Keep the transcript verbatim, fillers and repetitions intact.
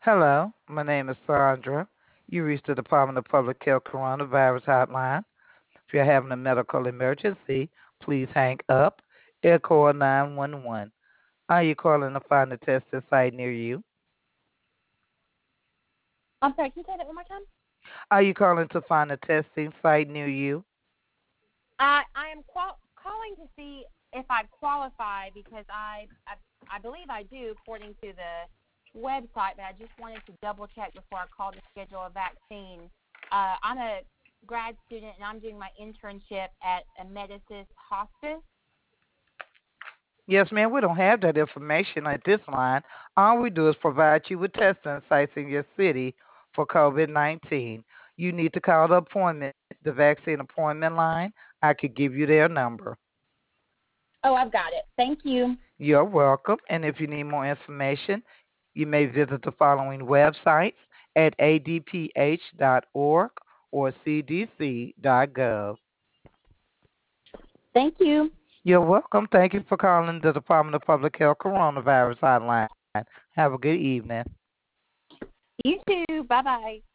Hello, my name is Sandra. You reached the Department of Public Health Coronavirus Hotline. If you're having a medical emergency, please hang up and call nine one one. Are you calling to find a testing site near you? I'm sorry, can you say that one more time? Are you calling to find a testing site near you? I I am qual- calling to see if I qualify because I, I I believe I do according to the website, but I just wanted to double check before I called to schedule a vaccine. Uh, I'm a grad student and I'm doing my internship at a Medicis hospice. Yes, ma'am, we don't have that information at this line. All we do is provide you with testing sites in your city for COVID nineteen. You need to call the appointment, the vaccine appointment line. I could give you their number. Oh, I've got it. Thank you. You're welcome. And if you need more information, you may visit the following websites at a d p h dot org or c d c dot gov. Thank you. You're welcome. Thank you for calling the Department of Public Health Coronavirus Hotline. Have a good evening. You too. Bye bye.